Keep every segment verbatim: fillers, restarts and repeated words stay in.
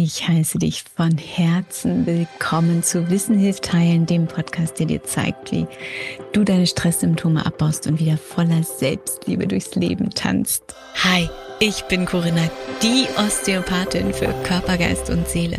Ich heiße dich von Herzen willkommen zu Wissen hilft heilen, dem Podcast, der dir zeigt, wie du deine Stresssymptome abbaust und wieder voller Selbstliebe durchs Leben tanzt. Hi, ich bin Corinna, die Osteopathin für Körper, Geist und Seele.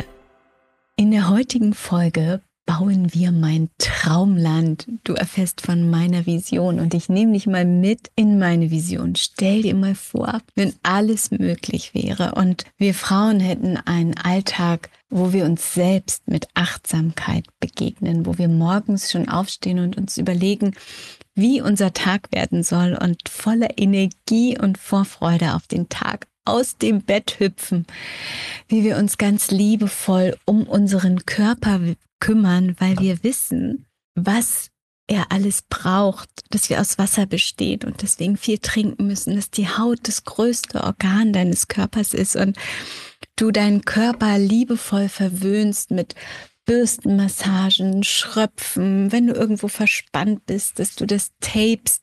In der heutigen Folge bauen wir mein Traumland. Du erfährst von meiner Vision und ich nehme dich mal mit in meine Vision. Stell dir mal vor, wenn alles möglich wäre und wir Frauen hätten einen Alltag, wo wir uns selbst mit Achtsamkeit begegnen, wo wir morgens schon aufstehen und uns überlegen, wie unser Tag werden soll und voller Energie und Vorfreude auf den Tag aus dem Bett hüpfen, wie wir uns ganz liebevoll um unseren Körper kümmern, weil wir wissen, was er alles braucht, dass wir aus Wasser bestehen und deswegen viel trinken müssen, dass die Haut das größte Organ deines Körpers ist und du deinen Körper liebevoll verwöhnst mit Bürstenmassagen, Schröpfen, wenn du irgendwo verspannt bist, dass du das tapest.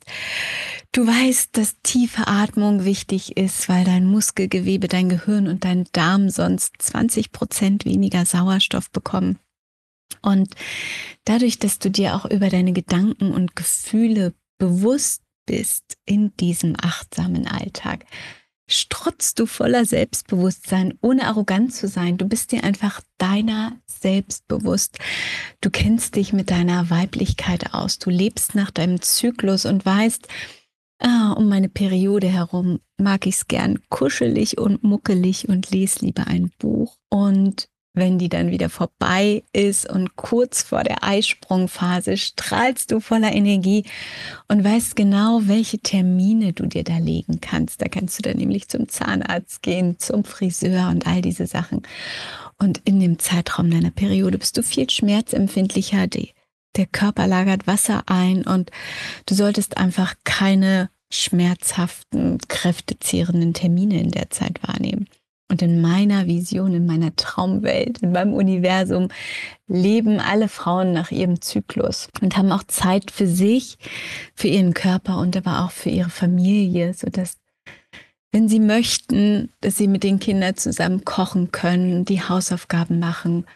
Du weißt, dass tiefe Atmung wichtig ist, weil dein Muskelgewebe, dein Gehirn und dein Darm sonst zwanzig Prozent weniger Sauerstoff bekommen. Und dadurch, dass du dir auch über deine Gedanken und Gefühle bewusst bist in diesem achtsamen Alltag, strotzt du voller Selbstbewusstsein, ohne arrogant zu sein. Du bist dir einfach deiner selbst bewusst. Du kennst dich mit deiner Weiblichkeit aus. Du lebst nach deinem Zyklus und weißt, ah, um meine Periode herum mag ich es gern kuschelig und muckelig und lese lieber ein Buch. Und wenn die dann wieder vorbei ist und kurz vor der Eisprungphase strahlst du voller Energie und weißt genau, welche Termine du dir da legen kannst. Da kannst du dann nämlich zum Zahnarzt gehen, zum Friseur und all diese Sachen. Und in dem Zeitraum deiner Periode bist du viel schmerzempfindlicher. Der Körper lagert Wasser ein und du solltest einfach keine schmerzhaften, kräftezehrenden Termine in der Zeit wahrnehmen. Und in meiner Vision, in meiner Traumwelt, in meinem Universum leben alle Frauen nach ihrem Zyklus und haben auch Zeit für sich, für ihren Körper und aber auch für ihre Familie, sodass, wenn sie möchten, dass sie mit den Kindern zusammen kochen können, die Hausaufgaben machen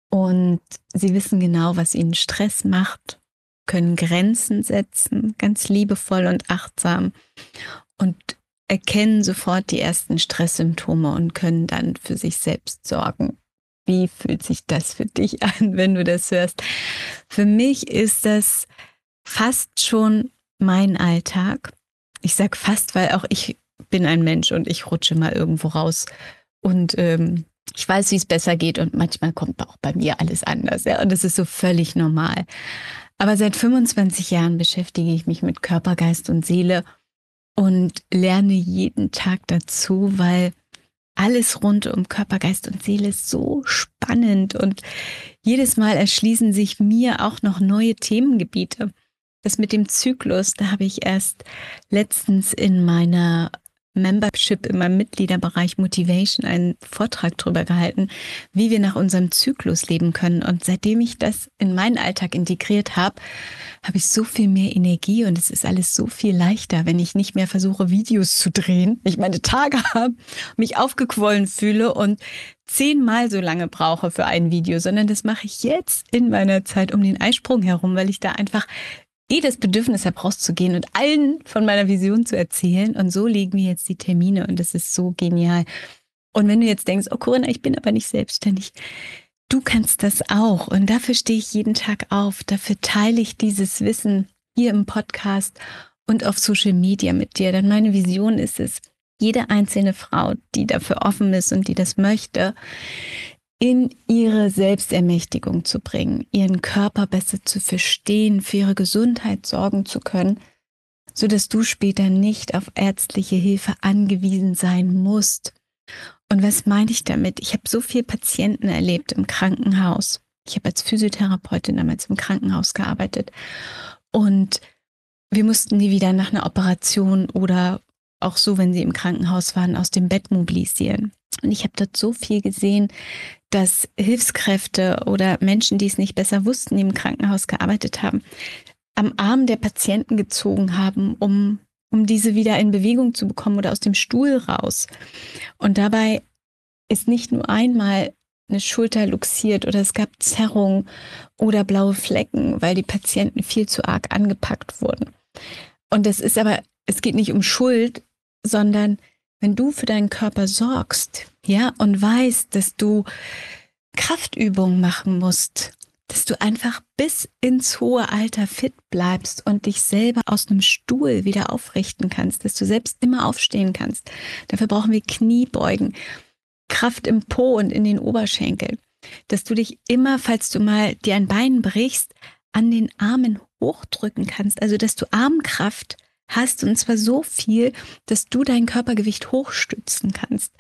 und sie wissen genau, was ihnen Stress macht, können Grenzen setzen, ganz liebevoll und achtsam und erkennen sofort die ersten Stresssymptome und können dann für sich selbst sorgen. Wie fühlt sich das für dich an, wenn du das hörst? Für mich ist das fast schon mein Alltag. Ich sage fast, weil auch ich bin ein Mensch und ich rutsche mal irgendwo raus und ähm, ich weiß, wie es besser geht und manchmal kommt auch bei mir alles anders. Ja? Und das ist so völlig normal. Aber seit fünfundzwanzig Jahren beschäftige ich mich mit Körper, Geist und Seele und lerne jeden Tag dazu, weil alles rund um Körper, Geist und Seele ist so spannend und jedes Mal erschließen sich mir auch noch neue Themengebiete. Das mit dem Zyklus, da habe ich erst letztens in meiner Membership, in meinem Mitgliederbereich Motivation einen Vortrag darüber gehalten, wie wir nach unserem Zyklus leben können. Und seitdem ich das in meinen Alltag integriert habe, habe ich so viel mehr Energie und es ist alles so viel leichter, wenn ich nicht mehr versuche, Videos zu drehen, ich meine Tage habe, mich aufgequollen fühle und zehnmal so lange brauche für ein Video, sondern das mache ich jetzt in meiner Zeit um den Eisprung herum, weil ich da einfach eh das Bedürfnis habe, rauszugehen und allen von meiner Vision zu erzählen. Und so legen wir jetzt die Termine und das ist so genial. Und wenn du jetzt denkst, oh Corinna, ich bin aber nicht selbstständig, du kannst das auch. Und dafür stehe ich jeden Tag auf. Dafür teile ich dieses Wissen hier im Podcast und auf Social Media mit dir. Denn meine Vision ist es, jede einzelne Frau, die dafür offen ist und die das möchte, in ihre Selbstermächtigung zu bringen, ihren Körper besser zu verstehen, für ihre Gesundheit sorgen zu können, sodass du später nicht auf ärztliche Hilfe angewiesen sein musst. Und was meine ich damit? Ich habe so viele Patienten erlebt im Krankenhaus. Ich habe als Physiotherapeutin damals im Krankenhaus gearbeitet und wir mussten die wieder nach einer Operation oder auch so, wenn sie im Krankenhaus waren, aus dem Bett mobilisieren. Und ich habe dort so viel gesehen, dass Hilfskräfte oder Menschen, die es nicht besser wussten, die im Krankenhaus gearbeitet haben, am Arm der Patienten gezogen haben, um, um diese wieder in Bewegung zu bekommen oder aus dem Stuhl raus. Und dabei ist nicht nur einmal eine Schulter luxiert oder es gab Zerrung oder blaue Flecken, weil die Patienten viel zu arg angepackt wurden. Und das ist aber, es geht nicht um Schuld, sondern wenn du für deinen Körper sorgst, ja, und weißt, dass du Kraftübungen machen musst, dass du einfach bis ins hohe Alter fit bleibst und dich selber aus einem Stuhl wieder aufrichten kannst, dass du selbst immer aufstehen kannst. Dafür brauchen wir Kniebeugen, Kraft im Po und in den Oberschenkeln, dass du dich immer, falls du mal dir ein Bein brichst, an den Armen hochdrücken kannst, also dass du Armkraft hast und zwar so viel, dass du dein Körpergewicht hochstützen kannst.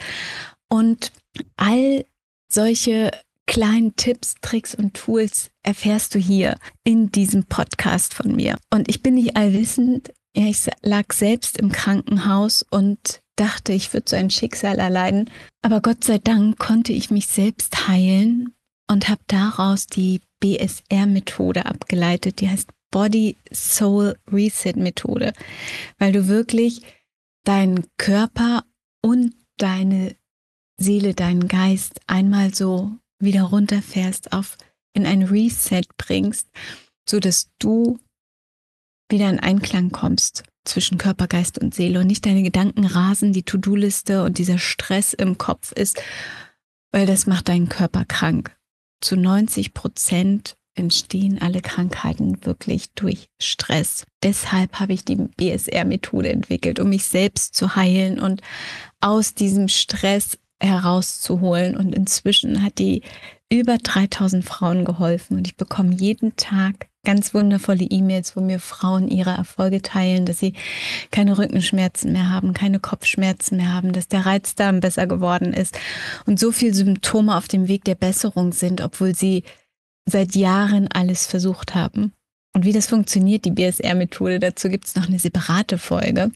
Und all solche kleinen Tipps, Tricks und Tools erfährst du hier in diesem Podcast von mir. Und ich bin nicht allwissend. Ja, ich lag selbst im Krankenhaus und dachte, ich würde so ein Schicksal erleiden. Aber Gott sei Dank konnte ich mich selbst heilen und habe daraus die B S R-Methode abgeleitet. Die heißt Body Soul Reset Methode, weil du wirklich deinen Körper und deine Seele, deinen Geist einmal so wieder runterfährst, auf in ein Reset bringst, so dass du wieder in Einklang kommst zwischen Körper, Geist und Seele und nicht deine Gedanken rasen, die To-Do-Liste und dieser Stress im Kopf ist, weil das macht deinen Körper krank. Zu neunzig Prozent entstehen alle Krankheiten wirklich durch Stress. Deshalb habe ich die B S R-Methode entwickelt, um mich selbst zu heilen und aus diesem Stress herauszuholen. Und inzwischen hat die über dreitausend Frauen geholfen. Und ich bekomme jeden Tag ganz wundervolle E-Mails, wo mir Frauen ihre Erfolge teilen, dass sie keine Rückenschmerzen mehr haben, keine Kopfschmerzen mehr haben, dass der Reizdarm besser geworden ist und so viele Symptome auf dem Weg der Besserung sind, obwohl sie seit Jahren alles versucht haben. Und wie das funktioniert, die B S R-Methode, dazu gibt es noch eine separate Folge.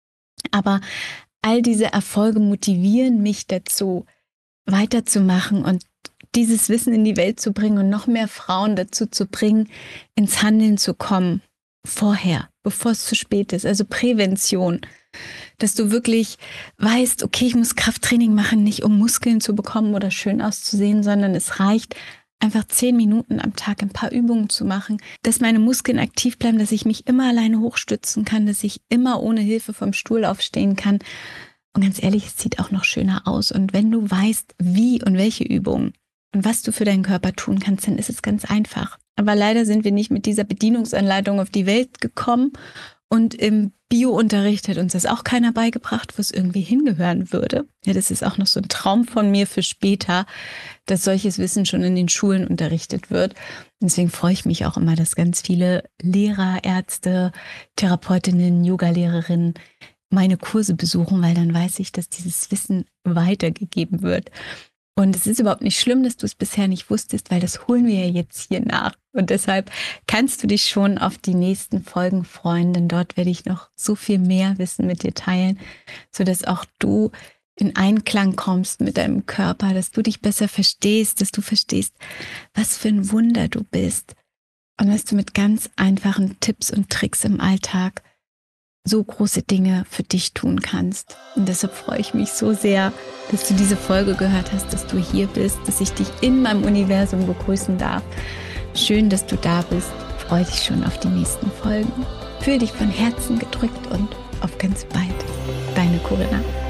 Aber all diese Erfolge motivieren mich dazu, weiterzumachen und dieses Wissen in die Welt zu bringen und noch mehr Frauen dazu zu bringen, ins Handeln zu kommen. Vorher, bevor es zu spät ist. Also Prävention. Dass du wirklich weißt, okay, ich muss Krafttraining machen, nicht um Muskeln zu bekommen oder schön auszusehen, sondern es reicht, einfach zehn Minuten am Tag ein paar Übungen zu machen, dass meine Muskeln aktiv bleiben, dass ich mich immer alleine hochstützen kann, dass ich immer ohne Hilfe vom Stuhl aufstehen kann. Und ganz ehrlich, es sieht auch noch schöner aus. Und wenn du weißt, wie und welche Übungen und was du für deinen Körper tun kannst, dann ist es ganz einfach. Aber leider sind wir nicht mit dieser Bedienungsanleitung auf die Welt gekommen. Und im Bio-Unterricht hat uns das auch keiner beigebracht, wo es irgendwie hingehören würde. Ja, das ist auch noch so ein Traum von mir für später, dass solches Wissen schon in den Schulen unterrichtet wird. Und deswegen freue ich mich auch immer, dass ganz viele Lehrer, Ärzte, Therapeutinnen, Yoga-Lehrerinnen meine Kurse besuchen, weil dann weiß ich, dass dieses Wissen weitergegeben wird. Und es ist überhaupt nicht schlimm, dass du es bisher nicht wusstest, weil das holen wir ja jetzt hier nach. Und deshalb kannst du dich schon auf die nächsten Folgen freuen, denn dort werde ich noch so viel mehr Wissen mit dir teilen, sodass auch du in Einklang kommst mit deinem Körper, dass du dich besser verstehst, dass du verstehst, was für ein Wunder du bist und was du mit ganz einfachen Tipps und Tricks im Alltag so große Dinge für dich tun kannst. Und deshalb freue ich mich so sehr, dass du diese Folge gehört hast, dass du hier bist, dass ich dich in meinem Universum begrüßen darf. Schön, dass du da bist. Freue dich schon auf die nächsten Folgen. Fühl dich von Herzen gedrückt und auf ganz bald. Deine Corinna.